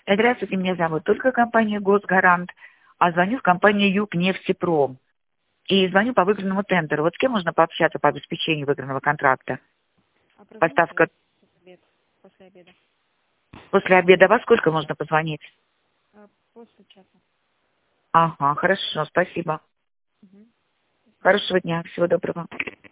Здравствуйте, меня зовут только компания «Госгарант», а звоню в компанию «Югнефтепром». И звоню по выигранному тендеру. Вот с кем можно пообщаться по обеспечению выигранного контракта? А прозвоните Поставка после обеда. после обеда. Во сколько можно позвонить? После часа. Ага, хорошо, спасибо. Угу. Хорошего дня, всего доброго.